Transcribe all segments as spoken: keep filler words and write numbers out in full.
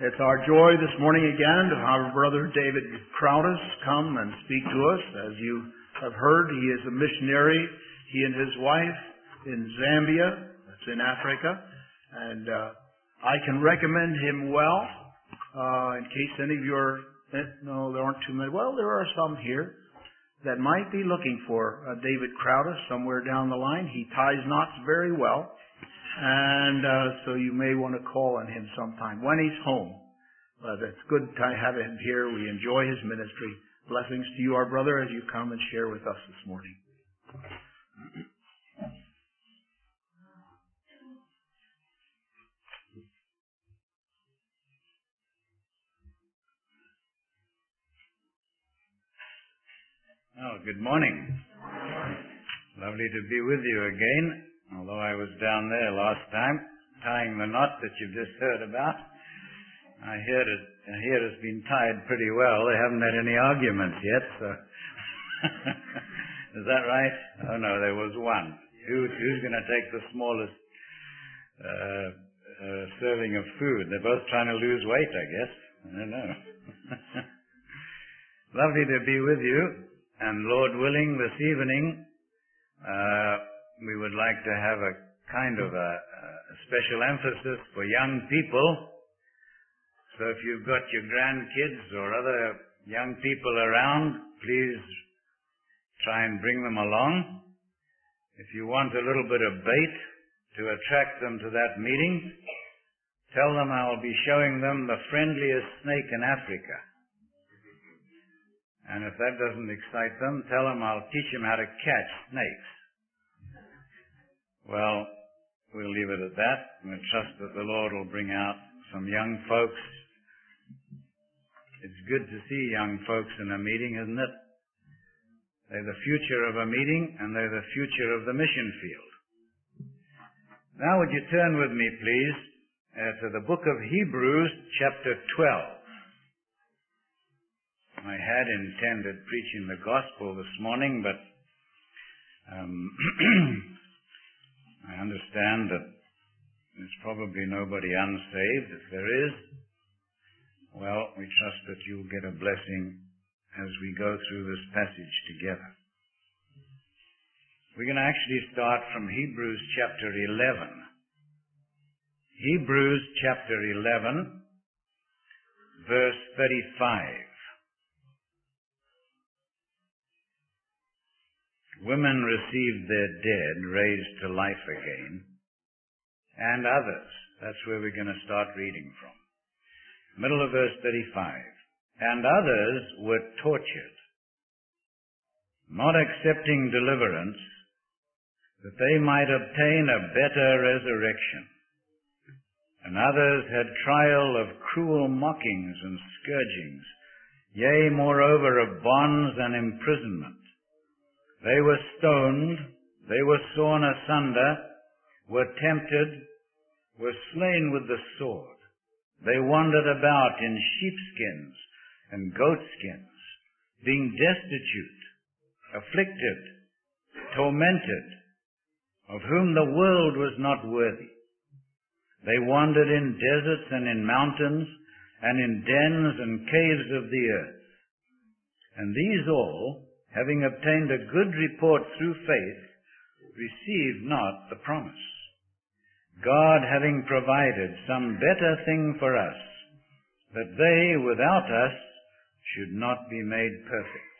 It's our joy this morning again to have Brother David Crowdis come and speak to us. As you have heard, he is a missionary, he and his wife, in Zambia, that's in Africa. And uh, I can recommend him well, uh, in case any of your, no, there aren't too many, well, there are some here that might be looking for uh, David Crowdis somewhere down the line. He ties knots very well. And uh, so you may want to call on him sometime when he's home. But it's good to have him here. We enjoy his ministry. Blessings to you, our brother, as you come and share with us this morning. Oh, good morning. Lovely to be with you again. Although I was down there last time, tying the knot that you've just heard about. I hear it, I hear it's been tied pretty well. They haven't had any arguments yet, so... Is that right? Oh, no, there was one. Who, who's going to take the smallest uh, uh, serving of food? They're both trying to lose weight, I guess. I don't know. Lovely to be with you. And Lord willing, this evening... Uh, we would like to have a kind of a, a special emphasis for young people. So if you've got your grandkids or other young people around, please try and bring them along. If you want a little bit of bait to attract them to that meeting, tell them I'll be showing them the friendliest snake in Africa. And if that doesn't excite them, tell them I'll teach them how to catch snakes. Well, we'll leave it at that. We trust that the Lord will bring out some young folks. It's good to see young folks in a meeting, isn't it? They're the future of a meeting, and they're the future of the mission field. Now would you turn with me, please, uh, to the book of Hebrews, chapter twelve. I had intended preaching the gospel this morning, but... Um, I understand that there's probably nobody unsaved. If there is, well, we trust that you'll get a blessing as we go through this passage together. We're going to actually start from Hebrews chapter eleven. Hebrews chapter eleven, verse thirty-five. Women received their dead raised to life again, and others. That's where we're going to start reading from. Middle of verse thirty-five. And others were tortured, not accepting deliverance, that they might obtain a better resurrection. And others had trial of cruel mockings and scourgings, yea, moreover, of bonds and imprisonment. They were stoned, they were sawn asunder, were tempted, were slain with the sword. They wandered about in sheepskins and goatskins, being destitute, afflicted, tormented, of whom the world was not worthy. They wandered in deserts and in mountains, and in dens and caves of the earth. And these all, having obtained a good report through faith, received not the promise, God having provided some better thing for us, that they without us should not be made perfect.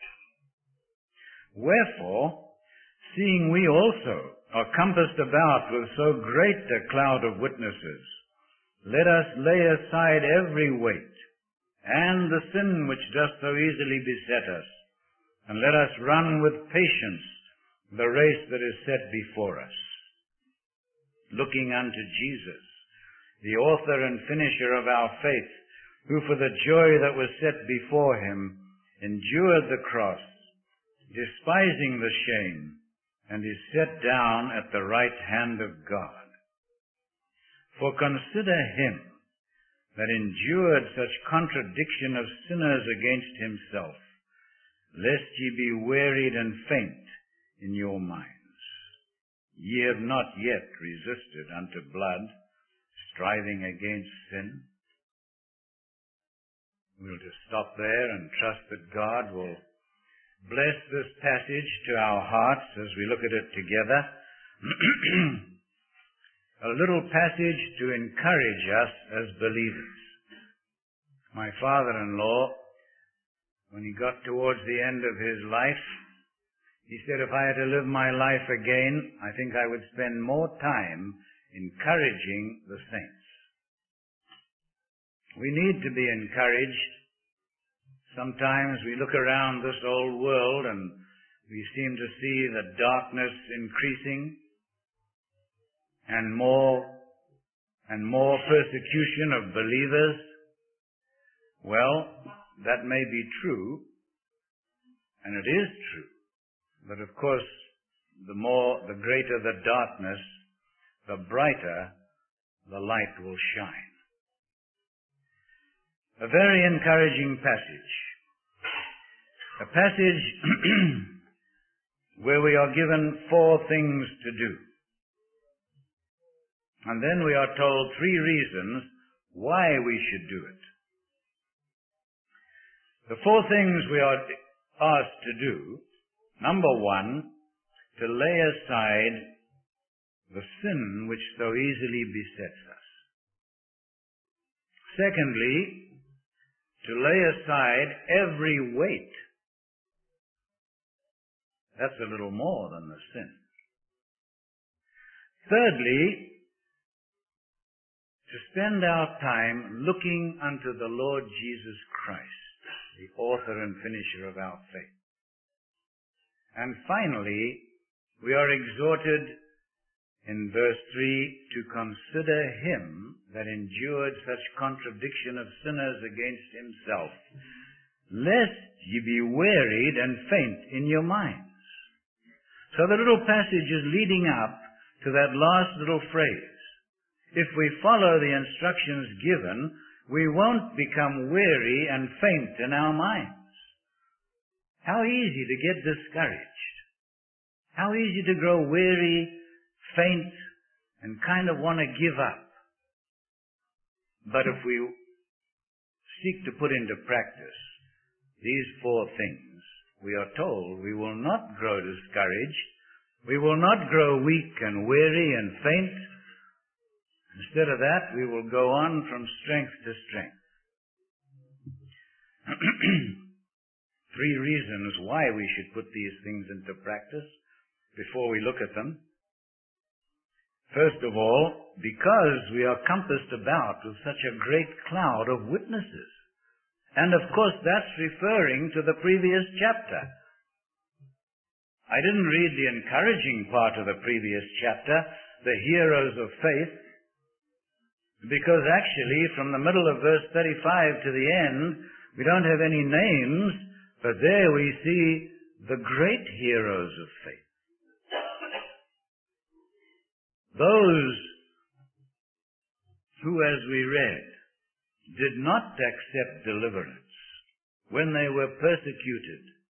Wherefore, seeing we also are compassed about with so great a cloud of witnesses, let us lay aside every weight, and the sin which doth so easily beset us, and let us run with patience the race that is set before us, looking unto Jesus, the author and finisher of our faith, who for the joy that was set before him endured the cross, despising the shame, and is set down at the right hand of God. For consider him that endured such contradiction of sinners against himself, lest ye be wearied and faint in your minds. Ye have not yet resisted unto blood, striving against sin. we'll just stop there and trust that God will bless this passage to our hearts as we look at it together. A little passage to encourage us as believers. My father-in-law, when he got towards the end of his life, he said, if I had to live my life again, I think I would spend more time encouraging the saints. We need to be encouraged. Sometimes we look around this old world and we seem to see the darkness increasing and more and more persecution of believers. Well, that may be true, and it is true. But of course, the more, the greater the darkness, the brighter the light will shine. A very encouraging passage. A passage where we are given four things to do. And then we are told three reasons why we should do it. The four things we are asked to do: number one, to lay aside the sin which so easily besets us. Secondly, to lay aside every weight. That's a little more than the sin. Thirdly, to spend our time looking unto the Lord Jesus Christ, the author and finisher of our faith. And finally, we are exhorted in verse three to consider him that endured such contradiction of sinners against himself, lest ye be wearied and faint in your minds. So the little passage is leading up to that last little phrase. If we follow the instructions given, we won't become weary and faint in our minds. How easy to get discouraged. How easy to grow weary, faint, and kind of want to give up. But if we seek to put into practice these four things, we are told we will not grow discouraged, we will not grow weak and weary and faint. Instead of that, we will go on from strength to strength. Three reasons why we should put these things into practice before we look at them. First of all, because we are compassed about with such a great cloud of witnesses. And of course, that's referring to the previous chapter. I didn't read the encouraging part of the previous chapter, the heroes of faith, because actually from the middle of verse thirty-five to the end, we don't have any names, but there we see the great heroes of faith. Those who, as we read, did not accept deliverance when they were persecuted.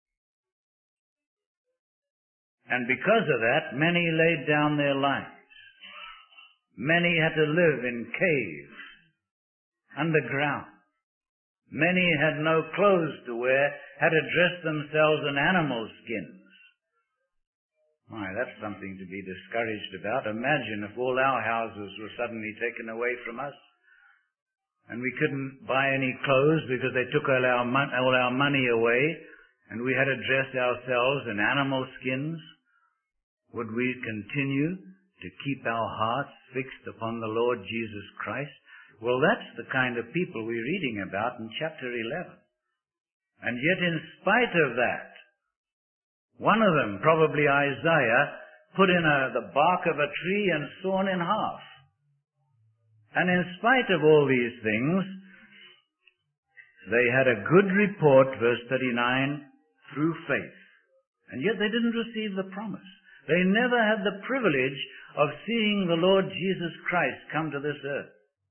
And because of that, many laid down their lives. Many had to live in caves, underground. Many had no clothes to wear, had to dress themselves in animal skins. My, that's something to be discouraged about. Imagine if all our houses were suddenly taken away from us, and we couldn't buy any clothes because they took all our, mon- all our money away, and we had to dress ourselves in animal skins. Would we continue to keep our hearts fixed upon the Lord Jesus Christ? Well, that's the kind of people we're reading about in chapter eleven. And yet, in spite of that, one of them, probably Isaiah, put in a, the bark of a tree and sawn in half. And in spite of all these things, they had a good report, verse thirty-nine, through faith. And yet they didn't receive the promise. They never had the privilege of seeing the Lord Jesus Christ come to this earth.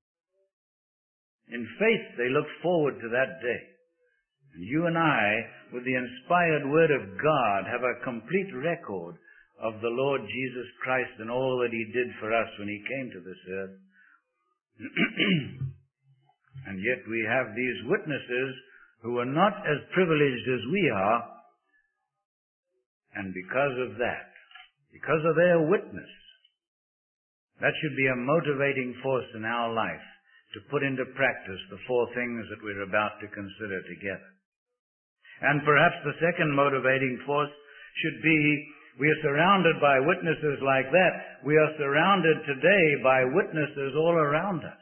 In faith, they looked forward to that day. And you and I, with the inspired Word of God, have a complete record of the Lord Jesus Christ and all that He did for us when He came to this earth. And yet we have these witnesses who are not as privileged as we are, and because of that, because of their witness, that should be a motivating force in our life to put into practice the four things that we're about to consider together. And perhaps the second motivating force should be, we are surrounded by witnesses like that. We are surrounded today by witnesses all around us.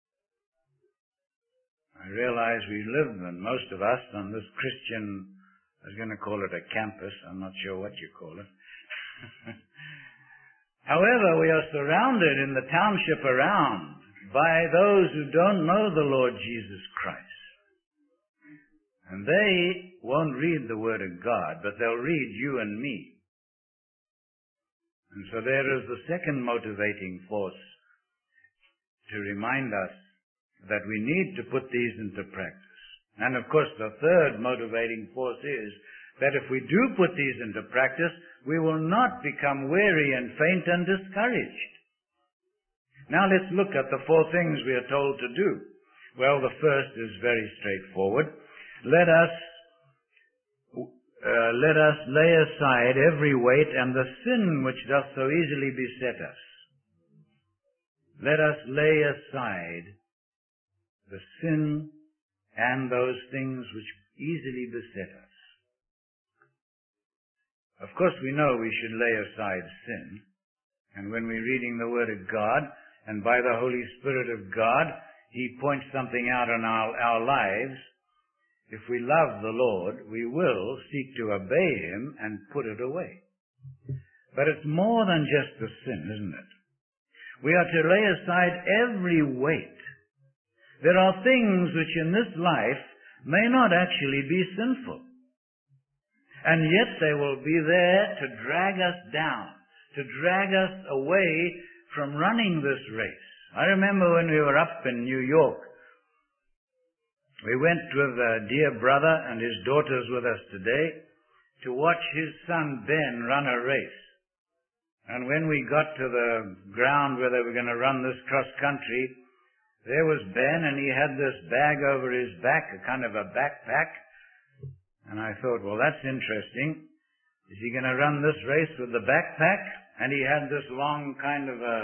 I realize we live, and most of us, on this Christian, I was going to call it a campus, I'm not sure what you call it. However, we are surrounded in the township around by those who don't know the Lord Jesus Christ. And they won't read the Word of God, but they'll read you and me. And so there is the second motivating force to remind us that we need to put these into practice. And of course, the third motivating force is that if we do put these into practice, we will not become weary and faint and discouraged. Now let's look at the four things we are told to do. Well, the first is very straightforward. Let us uh, let us lay aside every weight and the sin which doth so easily beset us. Let us lay aside the sin and those things which easily beset us. Of course, we know we should lay aside sin. And when we're reading the Word of God, and by the Holy Spirit of God, He points something out in our, our lives. If we love the Lord, we will seek to obey Him and put it away. But it's more than just the sin, isn't it? We are to lay aside every weight. There are things which in this life may not actually be sinful. And yet they will be there to drag us down, to drag us away from running this race. I remember when we were up in New York, we went with a dear brother and his daughter's with us today to watch his son Ben run a race. And when we got to the ground where they were going to run this cross country, there was Ben, and he had this bag over his back, a kind of a backpack. And I thought, well, that's interesting. Is he going to run this race with the backpack? And he had this long kind of a,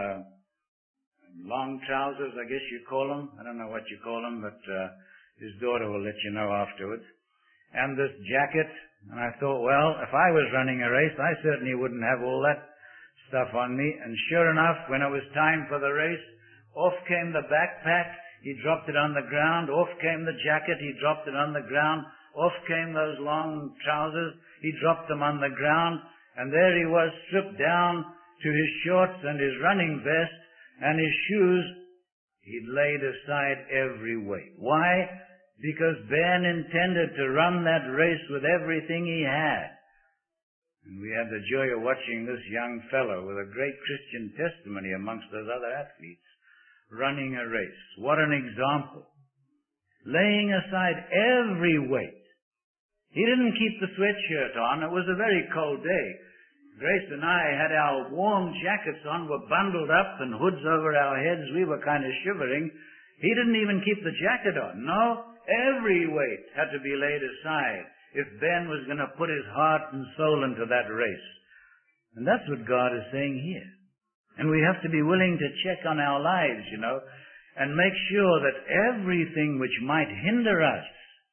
long trousers, I guess you call them. I don't know what you call them, but uh, his daughter will let you know afterwards. And this jacket. And I thought, well, if I was running a race, I certainly wouldn't have all that stuff on me. And sure enough, when it was time for the race, off came the backpack. He dropped it on the ground. Off came the jacket. He dropped it on the ground. Off came those long trousers. He dropped them on the ground. And there he was, stripped down to his shorts and his running vest and his shoes. He'd laid aside every weight. Why? Because Ben intended to run that race with everything he had. And we had the joy of watching this young fellow with a great Christian testimony amongst those other athletes running a race. What an example. Laying aside every weight. He didn't keep the sweatshirt on. It was a very cold day. Grace and I had our warm jackets on, were bundled up and hoods over our heads. We were kind of shivering. He didn't even keep the jacket on. No, every weight had to be laid aside if Ben was going to put his heart and soul into that race. And that's what God is saying here. And we have to be willing to check on our lives, you know, and make sure that everything which might hinder us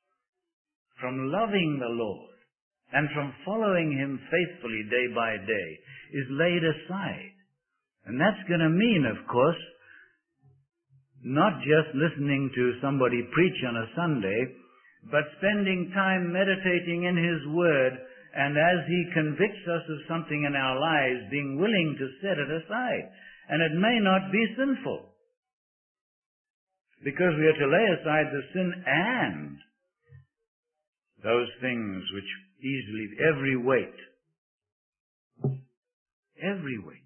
from loving the Lord and from following Him faithfully day by day is laid aside. And that's going to mean, of course, not just listening to somebody preach on a Sunday, but spending time meditating in His Word, and as He convicts us of something in our lives, being willing to set it aside. And it may not be sinful, because we are to lay aside the sin and those things which easily, every weight. Every weight.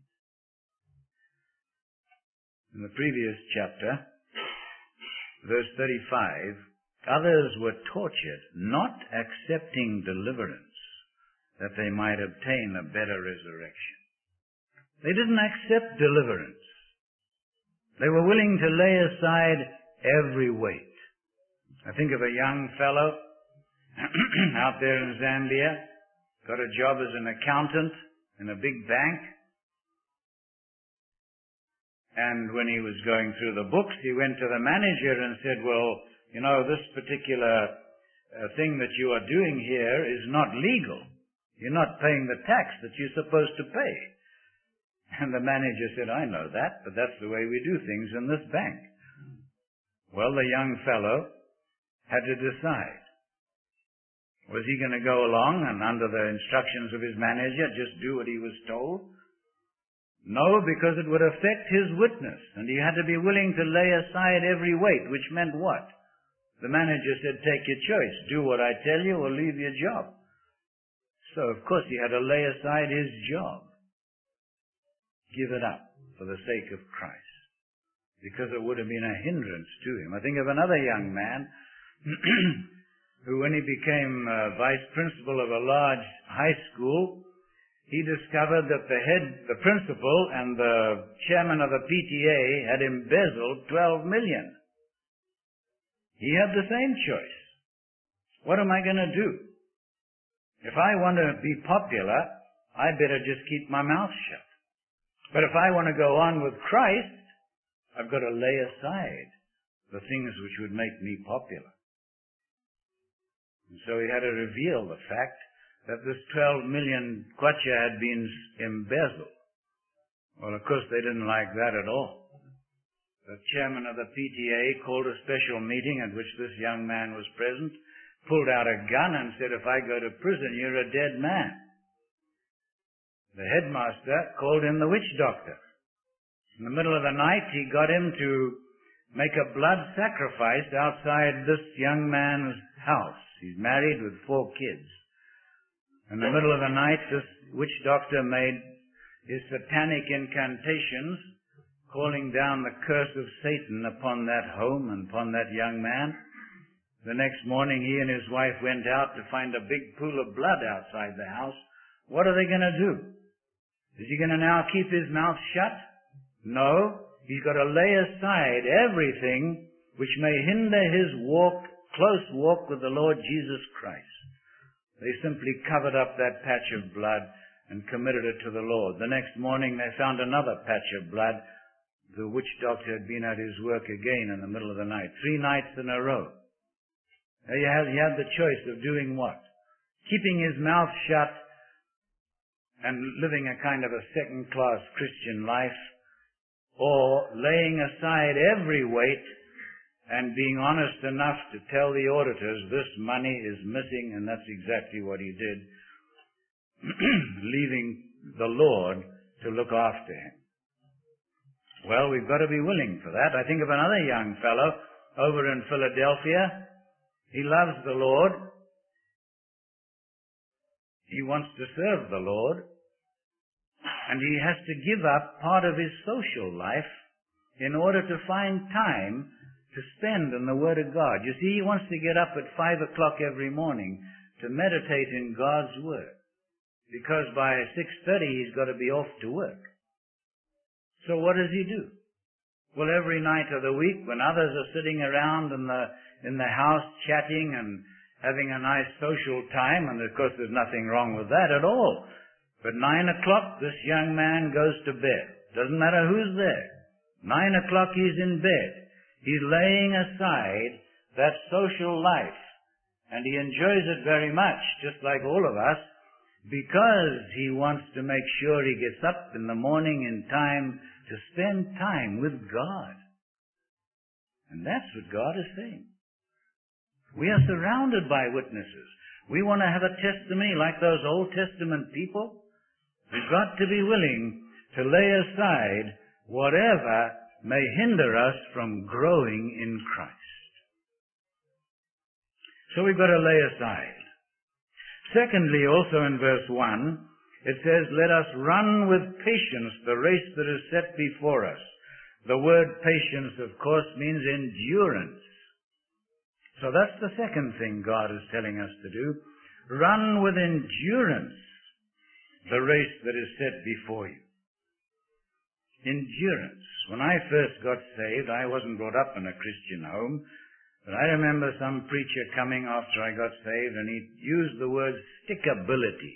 In the previous chapter, verse thirty-five, others were tortured, not accepting deliverance, that they might obtain a better resurrection. They didn't accept deliverance. They were willing to lay aside every weight. I think of a young fellow out there in Zambia, got a job as an accountant in a big bank. And when he was going through the books, he went to the manager and said, well, you know, this particular uh, thing that you are doing here is not legal. You're not paying the tax that you're supposed to pay. And the manager said, I know that, but that's the way we do things in this bank. Well, the young fellow had to decide. Was he going to go along and under the instructions of his manager just do what he was told? No, because it would affect his witness, and he had to be willing to lay aside every weight, which meant what? The manager said, take your choice. Do what I tell you or leave your job. So, of course, he had to lay aside his job. Give it up for the sake of Christ, because it would have been a hindrance to him. I think of another young man who, when he became uh, vice principal of a large high school, he discovered that the head, the principal, and the chairman of the P T A had embezzled twelve million. He had the same choice. What am I going to do? If I want to be popular, I better just keep my mouth shut. But if I want to go on with Christ, I've got to lay aside the things which would make me popular. And so he had to reveal the fact that this twelve million kwacha had been embezzled. Well, of course, they didn't like that at all. The chairman of the P T A called a special meeting at which this young man was present, pulled out a gun and said, if I go to prison, you're a dead man. The headmaster called in the witch doctor. In the middle of the night, he got him to make a blood sacrifice outside this young man's house. He's married with four kids. In the middle of the night, this witch doctor made his satanic incantations, calling down the curse of Satan upon that home and upon that young man. The next morning, he and his wife went out to find a big pool of blood outside the house. What are they going to do? Is he going to now keep his mouth shut? No. He's got to lay aside everything which may hinder his walk, close walk with the Lord Jesus Christ. They simply covered up that patch of blood and committed it to the Lord. The next morning they found another patch of blood. The witch doctor had been at his work again in the middle of the night, three nights in a row. He had, he had the choice of doing what? Keeping his mouth shut and living a kind of a second-class Christian life, or laying aside every weight and being honest enough to tell the auditors this money is missing, and that's exactly what he did, leaving the Lord to look after him. Well, we've got to be willing for that. I think of another young fellow over in Philadelphia. He loves the Lord. He wants to serve the Lord. And he has to give up part of his social life in order to find time to spend in the Word of God. You see, he wants to get up at five o'clock every morning to meditate in God's Word, because by six thirty he's got to be off to work. So what does he do? Well, every night of the week, when others are sitting around in the in the house chatting and having a nice social time, and of course there's nothing wrong with that at all, but nine o'clock this young man goes to bed. Doesn't matter who's there. Nine o'clock he's in bed. He's laying aside that social life, and he enjoys it very much, just like all of us, because he wants to make sure he gets up in the morning in time to spend time with God. And that's what God is saying. We are surrounded by witnesses. We want to have a testimony like those Old Testament people. We've got to be willing to lay aside whatever may hinder us from growing in Christ. So we've got to lay aside. Secondly, also in verse one, it says, let us run with patience the race that is set before us. The word patience, of course, means endurance. So that's the second thing God is telling us to do. Run with endurance the race that is set before you. Endurance. When I first got saved, I wasn't brought up in a Christian home, But I remember some preacher coming after I got saved, and he used the word stickability.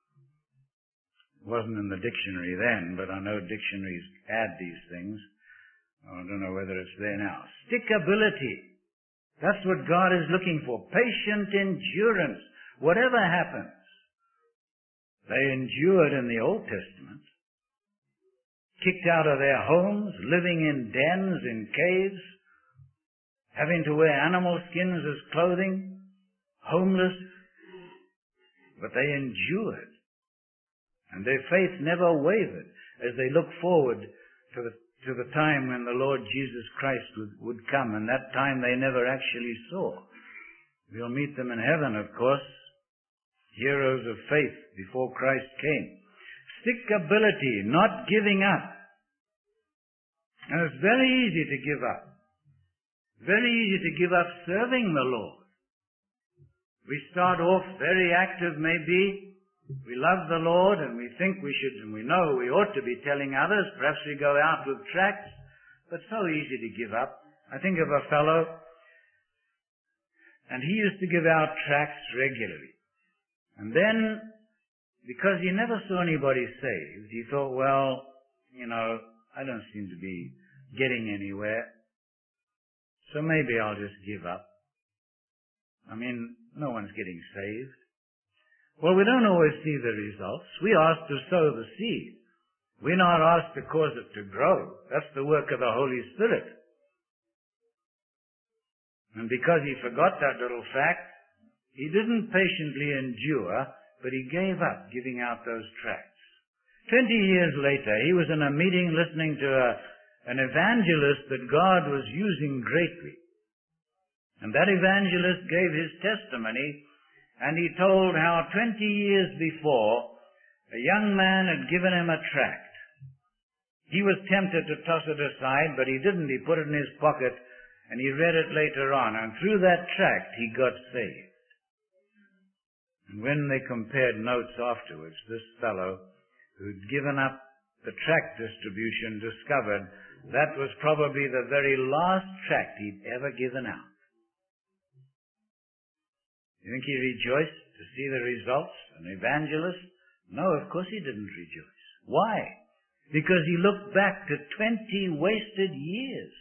It wasn't in the dictionary then, but I know dictionaries add these things. I don't know whether it's there now. Stickability. That's what God is looking for. Patient endurance. Whatever happens. They endured in the Old Testament. Kicked out of their homes, living in dens, in caves, having to wear animal skins as clothing, homeless. But they endured. And their faith never wavered as they looked forward to the, to the time when the Lord Jesus Christ would, would come. And that time they never actually saw. We'll meet them in heaven, of course. Heroes of faith before Christ came. Stickability, not giving up. And it's very easy to give up. Very easy to give up serving the Lord. We start off very active maybe. We love the Lord and we think we should, and we know we ought to be telling others. Perhaps we go out with tracts, but so easy to give up. I think of a fellow, and he used to give out tracts regularly. And then, because he never saw anybody saved, he thought, well, you know, I don't seem to be getting anywhere, so maybe I'll just give up. I mean, no one's getting saved. Well, we don't always see the results. We ask to sow the seed. We're not asked to cause it to grow. That's the work of the Holy Spirit. And because he forgot that little fact, he didn't patiently endure, but he gave up giving out those tracts. Twenty years later, he was in a meeting listening to a, an evangelist that God was using greatly. And that evangelist gave his testimony, and he told how twenty years before, a young man had given him a tract. He was tempted to toss it aside, but he didn't. He put it in his pocket, and he read it later on. And through that tract, he got saved. And when they compared notes afterwards, this fellow who'd given up the tract distribution discovered that was probably the very last tract he'd ever given out. You think he rejoiced to see the results? An evangelist? No, of course he didn't rejoice. Why? Because he looked back to twenty wasted years.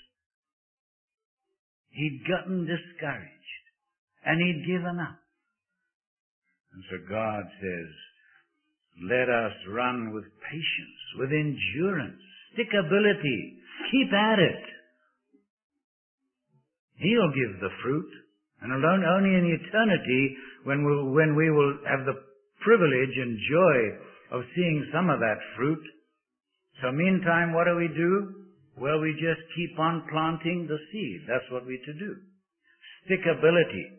He'd gotten discouraged, and he'd given up. And so God says, let us run with patience, with endurance, stickability. Keep at it. He'll give the fruit. And alone, only in eternity, when we, when we will have the privilege and joy of seeing some of that fruit. So meantime, what do we do? Well, we just keep on planting the seed. That's what we're to do. Stickability.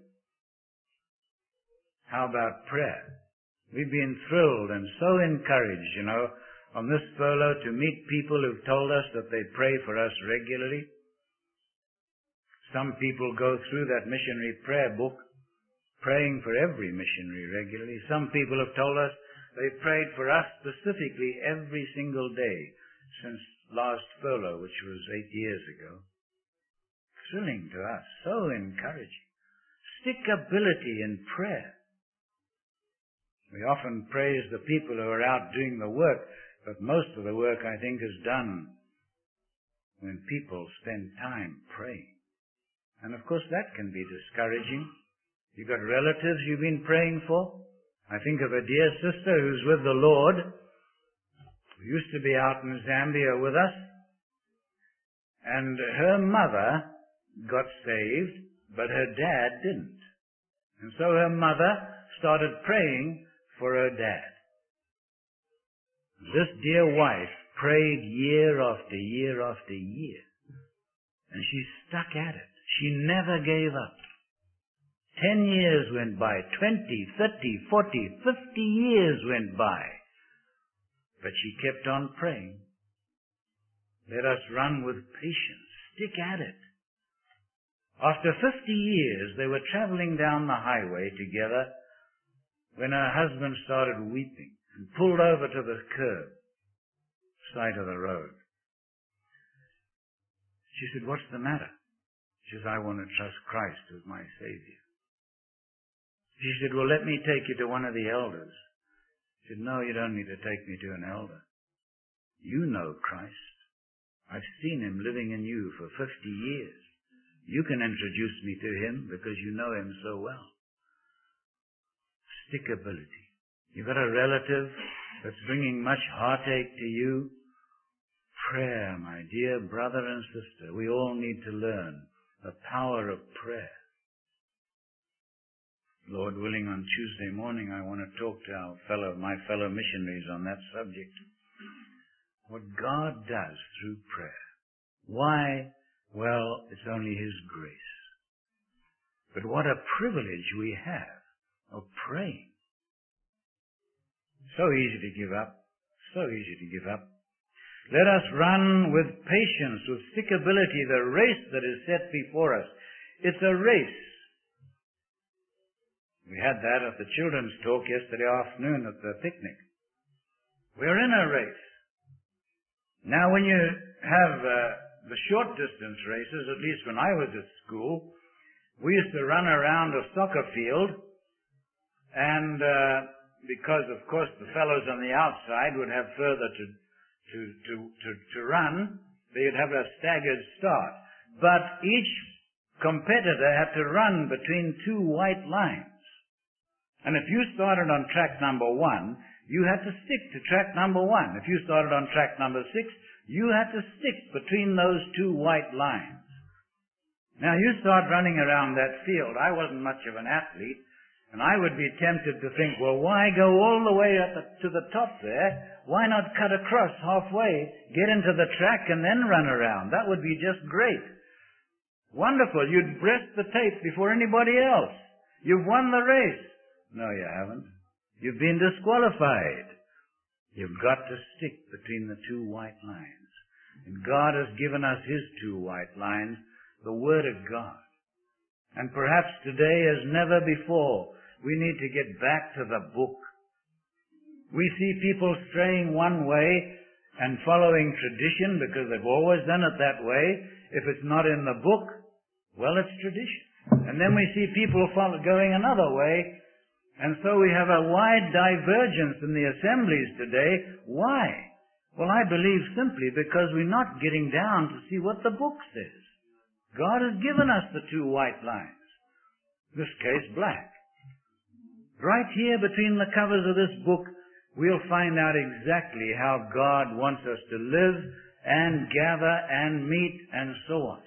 How about prayer? We've been thrilled and so encouraged, you know, on this furlough to meet people who've told us that they pray for us regularly. Some people go through that missionary prayer book, praying for every missionary regularly. Some people have told us they prayed for us specifically every single day since last furlough, which was eight years ago. Thrilling to us, so encouraging. Stickability in prayer. We often praise the people who are out doing the work, but most of the work, I think, is done when people spend time praying. And of course that can be discouraging. You've got relatives you've been praying for. I think of a dear sister who's with the Lord, who used to be out in Zambia with us. And her mother got saved, but her dad didn't. And so her mother started praying for her dad. This dear wife prayed year after year after year. And she stuck at it. She never gave up. Ten years went by, twenty, thirty, forty, fifty years went by. But she kept on praying. Let us run with patience. Stick at it. After fifty years, they were traveling down the highway together when her husband started weeping and pulled over to the curb, side of the road. She said, "What's the matter?" She says, I want to trust Christ as my Savior. She said, well, let me take you to one of the elders. She said, no, you don't need to take me to an elder. You know Christ. I've seen him living in you for fifty years. You can introduce me to him because you know him so well. Stickability. You've got a relative that's bringing much heartache to you. Prayer, my dear brother and sister. We all need to learn the power of prayer. Lord willing, on Tuesday morning, I want to talk to our fellow, my fellow missionaries on that subject. What God does through prayer. Why? Well, it's only His grace. But what a privilege we have of praying. So easy to give up. So easy to give up. Let us run with patience, with stickability, the race that is set before us. It's a race. We had that at the children's talk yesterday afternoon at the picnic. We're in a race. Now when you have uh, the short distance races, at least when I was at school, we used to run around a soccer field, and uh, because of course the fellows on the outside would have further to, to, to, to, to run, they'd have a staggered start. But each competitor had to run between two white lines. And if you started on track number one, you had to stick to track number one. If you started on track number six, you had to stick between those two white lines. Now you start running around that field. I wasn't much of an athlete, and I would be tempted to think, well, why go all the way at the, to the top there? Why not cut across halfway, get into the track, and then run around? That would be just great. Wonderful. You'd breast the tape before anybody else. You've won the race. No, you haven't. You've been disqualified. You've got to stick between the two white lines. And God has given us His two white lines, the Word of God. And perhaps today as never before, we need to get back to the book. We see people straying one way and following tradition because they've always done it that way. If it's not in the book, well, it's tradition. And then we see people follow, going another way. And so we have a wide divergence in the assemblies today. Why? Well, I believe simply because we're not getting down to see what the book says. God has given us the two white lines. In this case, black. Right here between the covers of this book, we'll find out exactly how God wants us to live and gather and meet and so on.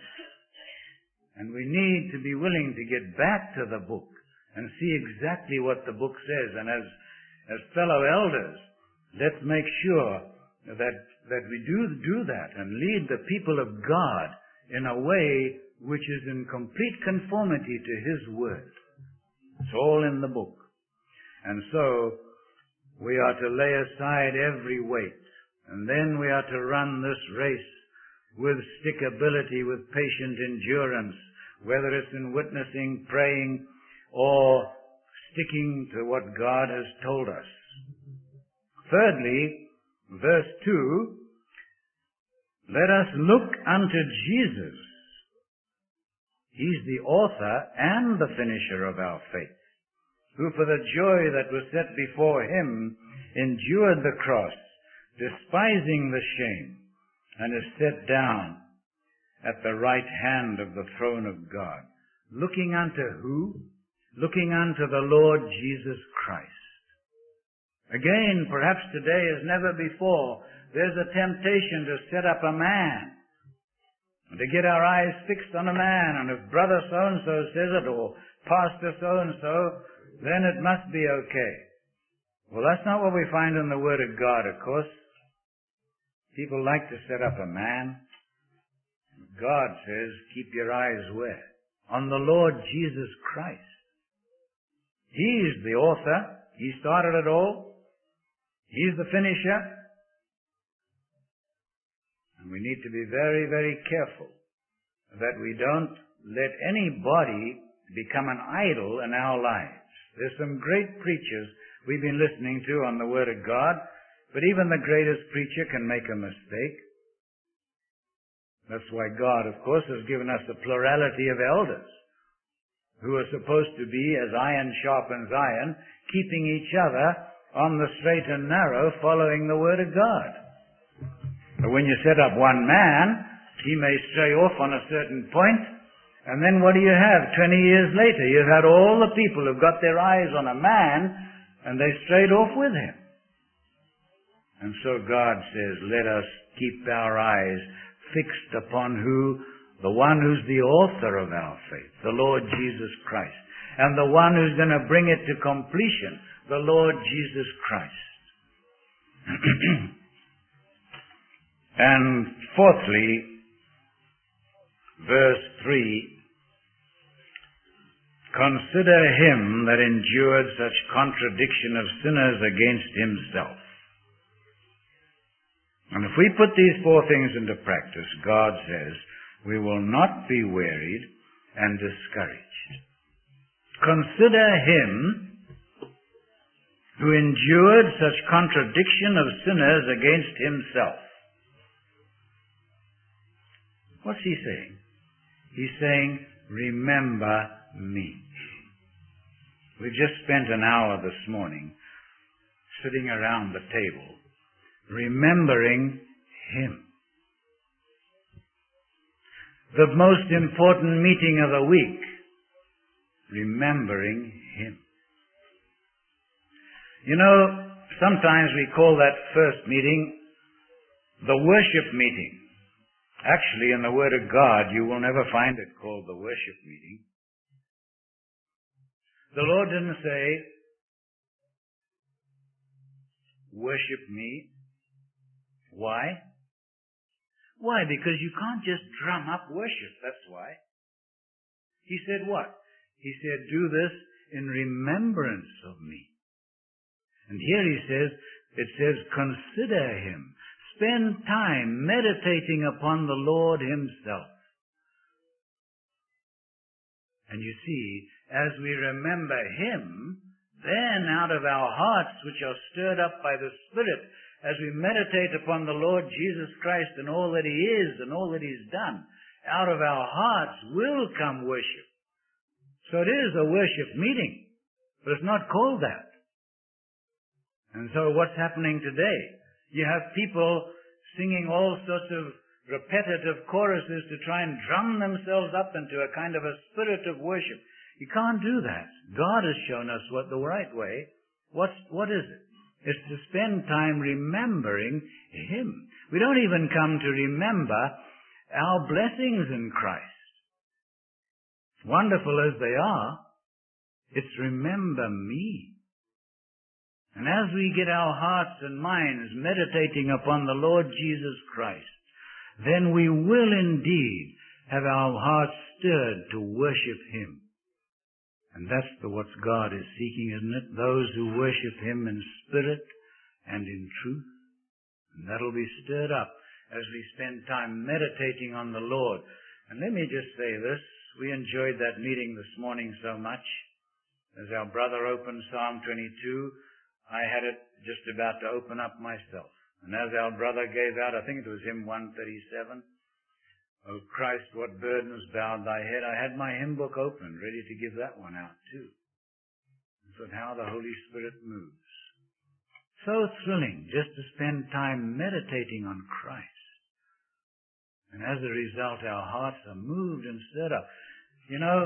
And we need to be willing to get back to the book and see exactly what the book says. And as, as fellow elders, let's make sure that, that we do do that and lead the people of God in a way which is in complete conformity to His Word. It's all in the book. And so, we are to lay aside every weight, and then we are to run this race with stickability, with patient endurance, whether it's in witnessing, praying, or sticking to what God has told us. Thirdly, verse two, let us look unto Jesus. He's the author and the finisher of our faith, who for the joy that was set before Him endured the cross, despising the shame, and is set down at the right hand of the throne of God. Looking unto who? Looking unto the Lord Jesus Christ. Again, perhaps today as never before, there's a temptation to set up a man, to get our eyes fixed on a man, and if brother so-and-so says it, or pastor so-and-so, then it must be okay. Well, that's not what we find in the Word of God, of course. People like to set up a man. God says, keep your eyes where? On the Lord Jesus Christ. He's the author. He started it all. He's the finisher. And we need to be very, very careful that we don't let anybody become an idol in our lives. There's some great preachers we've been listening to on the Word of God, but even the greatest preacher can make a mistake. That's why God, of course, has given us a plurality of elders who are supposed to be, as iron sharpens iron, keeping each other on the straight and narrow, following the Word of God. But when you set up one man, he may stray off on a certain point, and then what do you have? Twenty years later, you've had all the people who've got their eyes on a man, and they strayed off with him. And so God says, let us keep our eyes fixed upon who? The one who's the author of our faith, the Lord Jesus Christ. And the one who's going to bring it to completion, the Lord Jesus Christ. And fourthly, verse three, consider him that endured such contradiction of sinners against himself. And if we put these four things into practice, God says, we will not be wearied and discouraged. Consider him who endured such contradiction of sinners against himself. What's he saying? He's saying, remember me. We've just spent an hour this morning sitting around the table, remembering him. The most important meeting of the week, remembering him. You know, sometimes we call that first meeting the worship meeting. Actually, in the Word of God, you will never find it called the worship meeting. The Lord didn't say, worship me. Why? Why? Because you can't just drum up worship, that's why. He said what? He said, do this in remembrance of me. And here he says, it says, consider him. Spend time meditating upon the Lord himself. And you see, as we remember him, then out of our hearts, which are stirred up by the Spirit, as we meditate upon the Lord Jesus Christ and all that he is and all that he's done, out of our hearts will come worship. So it is a worship meeting, but it's not called that. And so what's happening today? You have people singing all sorts of repetitive choruses to try and drum themselves up into a kind of a spirit of worship. You can't do that. God has shown us what the right way. What's, what is it? It's to spend time remembering him. We don't even come to remember our blessings in Christ. Wonderful as they are, it's remember me. And as we get our hearts and minds meditating upon the Lord Jesus Christ, then we will indeed have our hearts stirred to worship him. And that's the what God is seeking, isn't it? Those who worship him in spirit and in truth. And that'll be stirred up as we spend time meditating on the Lord. And let me just say this. We enjoyed that meeting this morning so much. As our brother opened Psalm twenty-two, I had it just about to open up myself. And as our brother gave out, I think it was hymn one thirty-seven, O Christ, what burdens bowed thy head. I had my hymn book open, ready to give that one out too. So how the Holy Spirit moves. So thrilling just to spend time meditating on Christ. And as a result, our hearts are moved and stirred up. You know,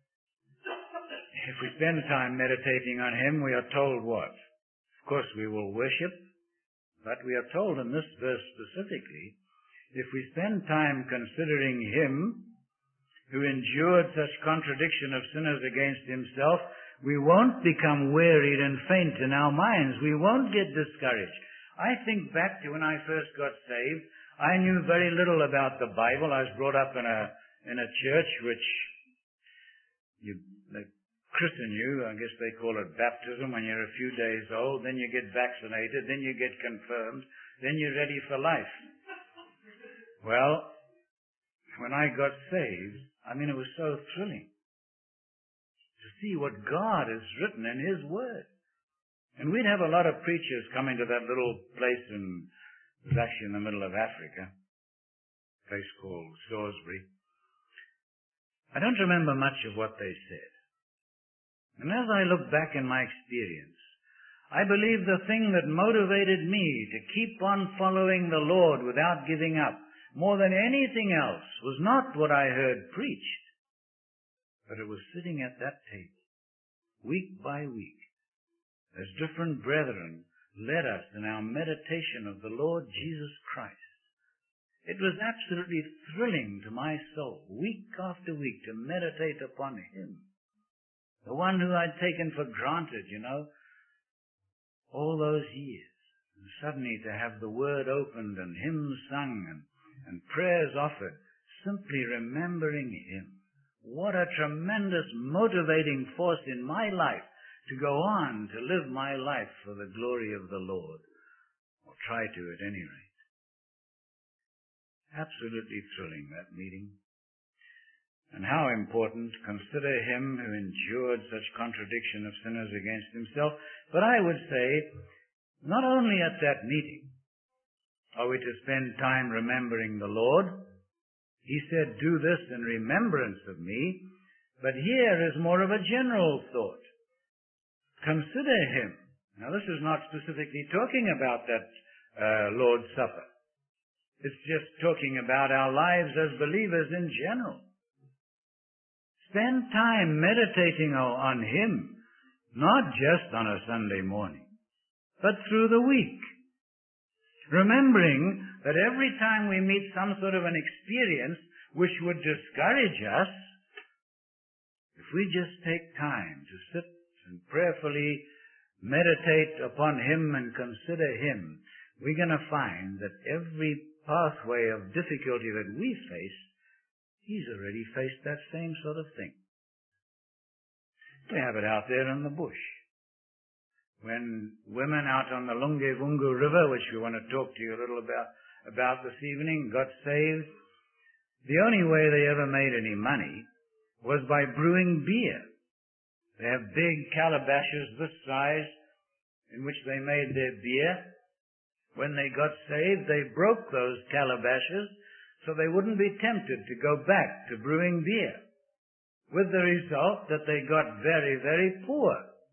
if we spend time meditating on him, we are told what? Of course, we will worship, but we are told in this verse specifically, if we spend time considering him who endured such contradiction of sinners against himself, we won't become wearied and faint in our minds. We won't get discouraged. I think back to when I first got saved. I knew very little about the Bible. I was brought up in a in a church which you they christen you. I guess they call it baptism when you're a few days old. Then you get vaccinated. Then you get confirmed. Then you're ready for life. Well, when I got saved, I mean, it was so thrilling to see what God has written in his Word. And we'd have a lot of preachers coming to that little place in, it was actually in the middle of Africa. place called Salisbury. I don't remember much of what they said. And as I look back in my experience, I believe the thing that motivated me to keep on following the Lord without giving up, more than anything else, was not what I heard preached, but it was sitting at that table, week by week, as different brethren led us in our meditation of the Lord Jesus Christ. It was absolutely thrilling to my soul, week after week, to meditate upon Him, the one who I'd taken for granted, you know, all those years. And suddenly to have the Word opened and hymns sung and, and prayers offered, simply remembering Him. What a tremendous motivating force in my life to go on to live my life for the glory of the Lord, or try to at any rate. Absolutely thrilling, that meeting. And how important, consider Him who endured such contradiction of sinners against Himself. But I would say, not only at that meeting are we to spend time remembering the Lord. He said, do this in remembrance of me. But here is more of a general thought. Consider Him. Now this is not specifically talking about that uh, Lord's Supper. It's just talking about our lives as believers in general. Spend time meditating on Him, not just on a Sunday morning, but through the week. Remembering that every time we meet some sort of an experience which would discourage us, if we just take time to sit and prayerfully meditate upon Him and consider Him, we're going to find that every pathway of difficulty that we face, He's already faced that same sort of thing. We have it out there in the bush. When women out on the Lungevungu River, which we want to talk to you a little about, about this evening, got saved, the only way they ever made any money was by brewing beer. They have big calabashes this size in which they made their beer. When they got saved, they broke those calabashes so they wouldn't be tempted to go back to brewing beer, with the result that they got very, very poor.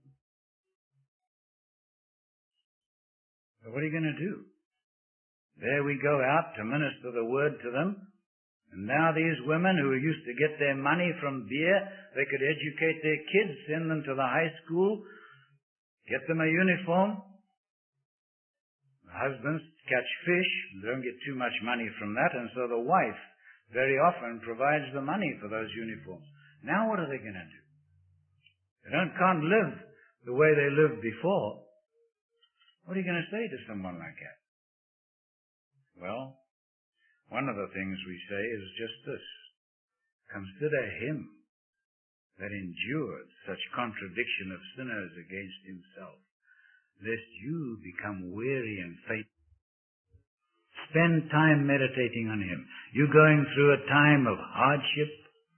So what are you going to do? There we go out to minister the word to them, and now these women who used to get their money from beer, they could educate their kids, send them to the high school, get them a uniform. Husbands catch fish, don't get too much money from that, and so the wife very often provides the money for those uniforms. Now what are they going to do? They don't, can't live the way they lived before. What are you going to say to someone like that? Well, one of the things we say is just this. Consider Him that endured such contradiction of sinners against Himself, lest you become weary and faint. Spend time meditating on Him. You're going through a time of hardship.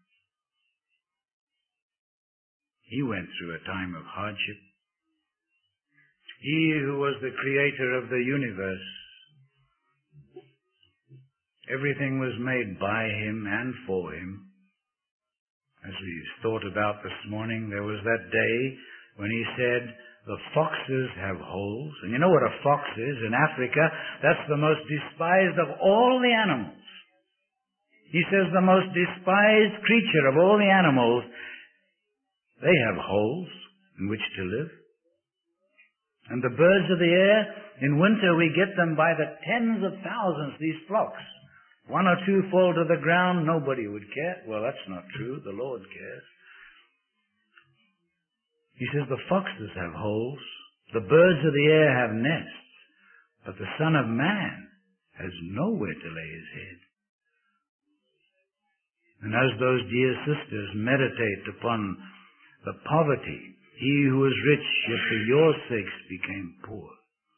He went through a time of hardship. He who was the creator of the universe, everything was made by Him and for Him. As we thought about this morning, there was that day when He said, the foxes have holes. And you know what a fox is? In Africa, that's the most despised of all the animals. He says the most despised creature of all the animals, they have holes in which to live. And the birds of the air, in winter we get them by the tens of thousands, these flocks. One or two fall to the ground, nobody would care. Well, that's not true. The Lord cares. He says the foxes have holes, the birds of the air have nests, but the Son of Man has nowhere to lay His head. And as those dear sisters meditate upon the poverty, He who is rich, yet for your sakes became poor.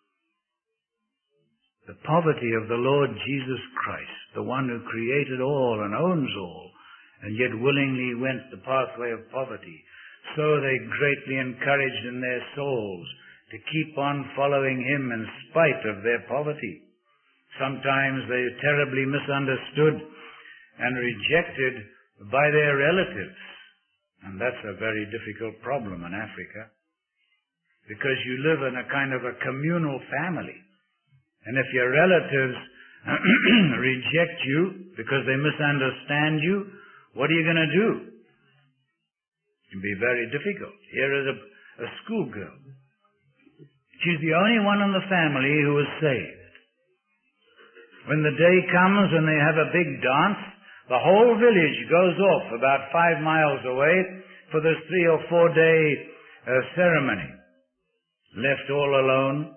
The poverty of the Lord Jesus Christ, the one who created all and owns all, and yet willingly went the pathway of poverty. So they greatly encouraged in their souls to keep on following Him in spite of their poverty. Sometimes they're terribly misunderstood and rejected by their relatives. And that's a very difficult problem in Africa, because you live in a kind of a communal family. And if your relatives reject you because they misunderstand you, what are you going to do? It can be very difficult. Here is a, a schoolgirl. She's the only one in the family who is saved. When the day comes and they have a big dance, the whole village goes off about five miles away for this three or four day uh, ceremony. Left all alone.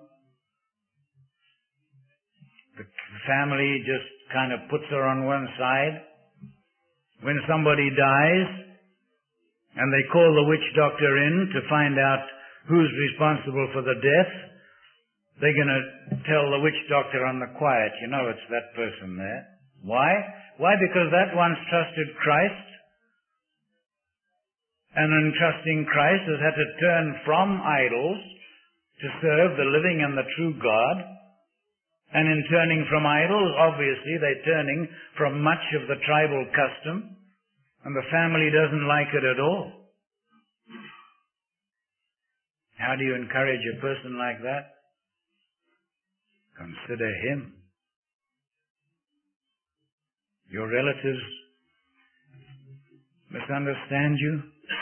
The family just kind of puts her on one side. When somebody dies and they call the witch doctor in to find out who's responsible for the death, they're going to tell the witch doctor on the quiet, you know, it's that person there. Why? Why? Because that one's trusted Christ, and in trusting Christ has had to turn from idols to serve the living and the true God. And in turning from idols, obviously they're turning from much of the tribal custom, and the family doesn't like it at all. How do you encourage a person like that? Consider him. Your relatives misunderstand you.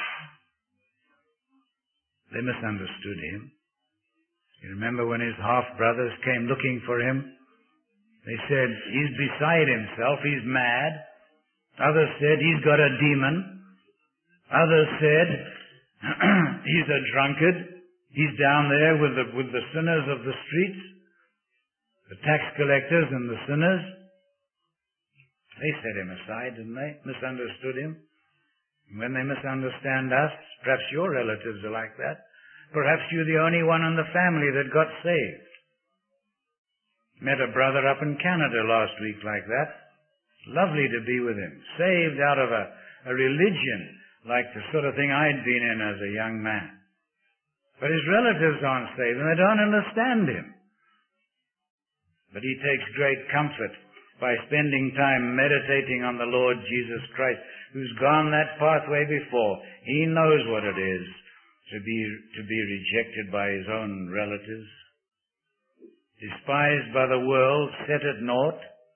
They misunderstood him. You remember when his half-brothers came looking for him? They said, he's beside himself, he's mad. Others said, he's got a demon. Others said, he's a drunkard. He's down there with the, with the sinners of the streets, the tax collectors and the sinners. They set him aside, didn't they? Misunderstood him. When they misunderstand us, perhaps your relatives are like that. Perhaps you're the only one in the family that got saved. Met a brother up in Canada last week like that. Lovely to be with him. Saved out of a, a religion like the sort of thing I'd been in as a young man. But his relatives aren't saved and they don't understand him. But he takes great comfort by spending time meditating on the Lord Jesus Christ, who's gone that pathway before. He knows what it is to be, to be rejected by his own relatives, despised by the world, set at naught.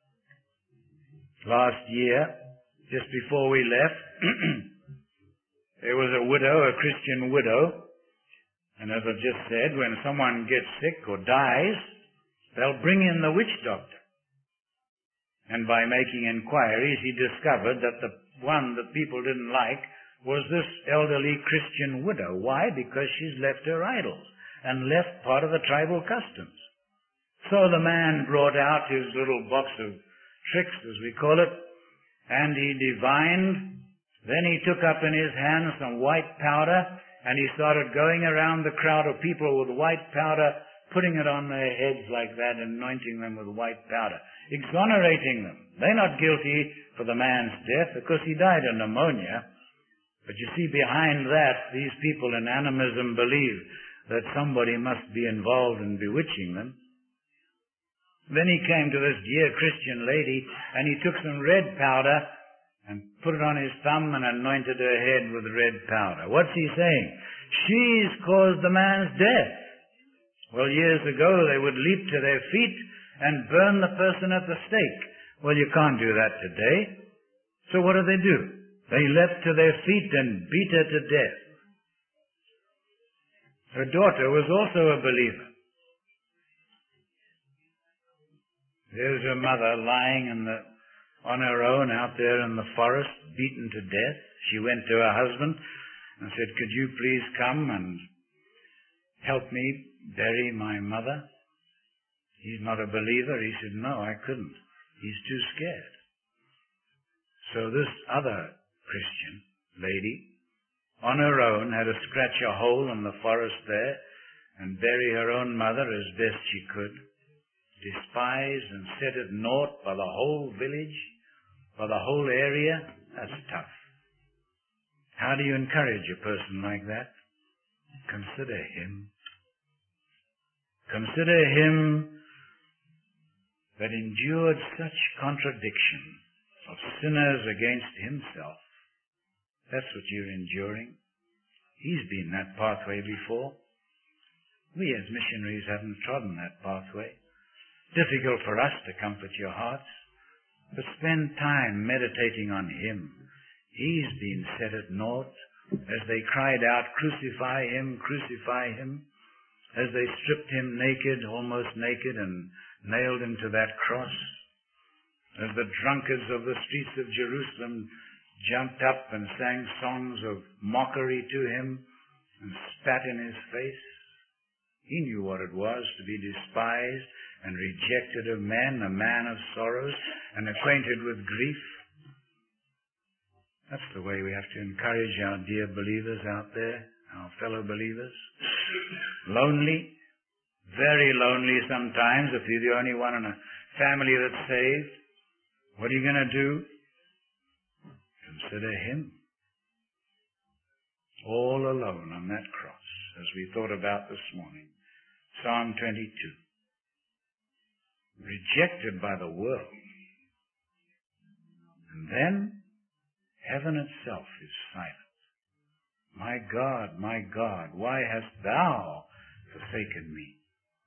Last year, just before we left, there was a widow, a Christian widow, and as I've just said, when someone gets sick or dies, they'll bring in the witch doctor. And by making inquiries, he discovered that the one that people didn't like was this elderly Christian widow. Why? Because she's left her idols and left part of the tribal customs. So the man brought out his little box of tricks, as we call it, and he divined. Then he took up in his hand some white powder, and he started going around the crowd of people with white powder, putting it on their heads like that, anointing them with white powder, exonerating them. They're not guilty for the man's death because he died of pneumonia. But you see, behind that, these people in animism believe that somebody must be involved in bewitching them. Then he came to this dear Christian lady, and he took some red powder and put it on his thumb and anointed her head with red powder. What's he saying? She's caused the man's death. Well, years ago, they would leap to their feet and burn the person at the stake. Well, you can't do that today. So what do they do? They leapt to their feet and beat her to death. Her daughter was also a believer. There's her mother lying in the, on her own out there in the forest, beaten to death. She went to her husband and said, could you please come and help me bury my mother? He's not a believer. He said, no, I couldn't. He's too scared. So this other Christian lady, on her own, had to scratch a hole in the forest there and bury her own mother as best she could. Despised and set at naught by the whole village, by the whole area. That's tough. How do you encourage a person like that? Consider him. Consider him that endured such contradiction of sinners against himself. That's what you're enduring. He's been that pathway before. We as missionaries haven't trodden that pathway. Difficult for us to comfort your hearts, but spend time meditating on him. He's been set at naught as they cried out, "Crucify him, crucify him," as they stripped him naked, almost naked, and nailed him to that cross. As the drunkards of the streets of Jerusalem jumped up and sang songs of mockery to him and spat in his face. He knew what it was to be despised and rejected of men, a man of sorrows and acquainted with grief. That's the way we have to encourage our dear believers out there, our fellow believers. Lonely, very lonely sometimes if you're the only one in a family that's saved. What are you going to do? Consider him. All alone on that cross, as we thought about this morning. Psalm twenty-two. Rejected by the world. And then, heaven itself is silent. My God, my God, why hast thou forsaken me?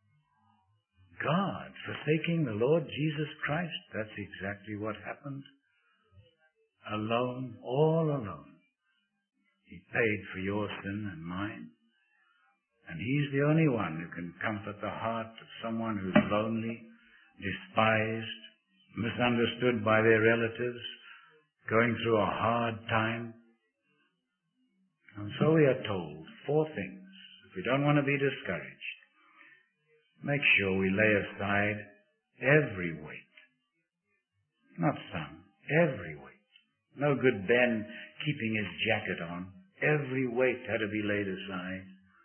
God forsaking the Lord Jesus Christ, that's exactly what happened. Alone, all alone. He paid for your sin and mine. And he's the only one who can comfort the heart of someone who's lonely, despised, misunderstood by their relatives, going through a hard time. And so we are told four things. If we don't want to be discouraged, make sure we lay aside every weight. Not some, every weight. No good Ben keeping his jacket on. Every weight had to be laid aside.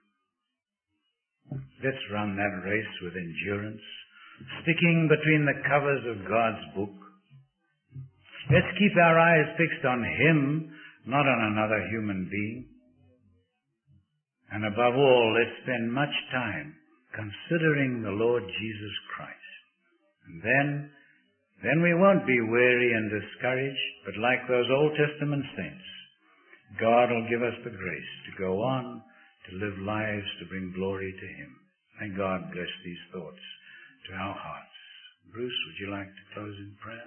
Let's run that race with endurance, sticking between the covers of God's book. Let's keep our eyes fixed on him, not on another human being. And above all, let's spend much time considering the Lord Jesus Christ. And then, then we won't be weary and discouraged, but like those Old Testament saints, God will give us the grace to go on to live lives to bring glory to him. May God bless these thoughts to our hearts. Bruce, would you like to close in prayer?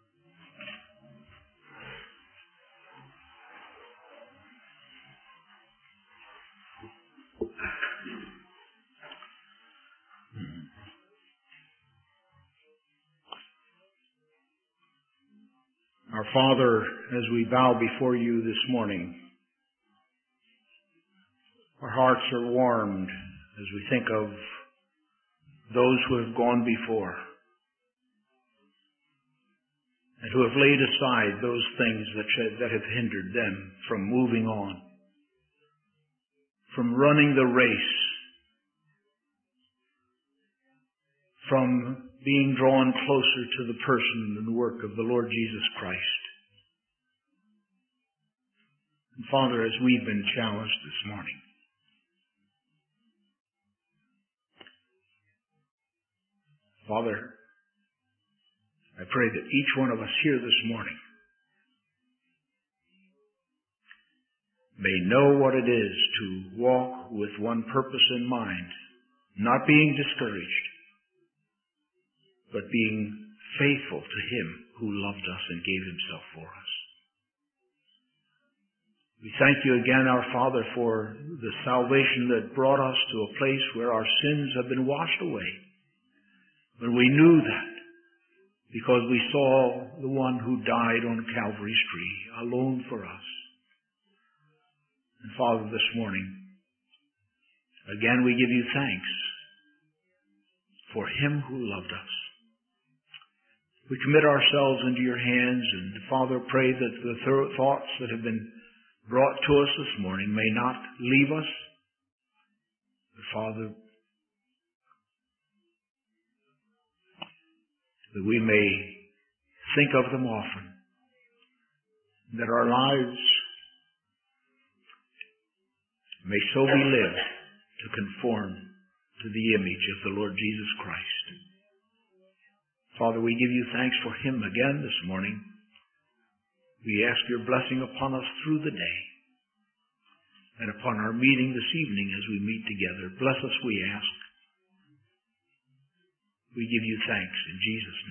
Our Father, as we bow before you this morning, our hearts are warmed as we think of those who have gone before and who have laid aside those things that, should, that have hindered them from moving on, from running the race, from being drawn closer to the person and work of the Lord Jesus Christ. And Father, as we've been challenged this morning, Father, I pray that each one of us here this morning may know what it is to walk with one purpose in mind, not being discouraged, but being faithful to him who loved us and gave himself for us. We thank you again, our Father, for the salvation that brought us to a place where our sins have been washed away. When we knew that, because we saw the one who died on Calvary's tree, alone for us. And Father, this morning, again we give you thanks for him who loved us. We commit ourselves into your hands, and Father, pray that the th- thoughts that have been brought to us this morning may not leave us. But Father, that we may think of them often, that our lives may so be lived to conform to the image of the Lord Jesus Christ. Father, we give you thanks for him again this morning. We ask your blessing upon us through the day and upon our meeting this evening as we meet together. Bless us, we ask. We give you thanks in Jesus' name.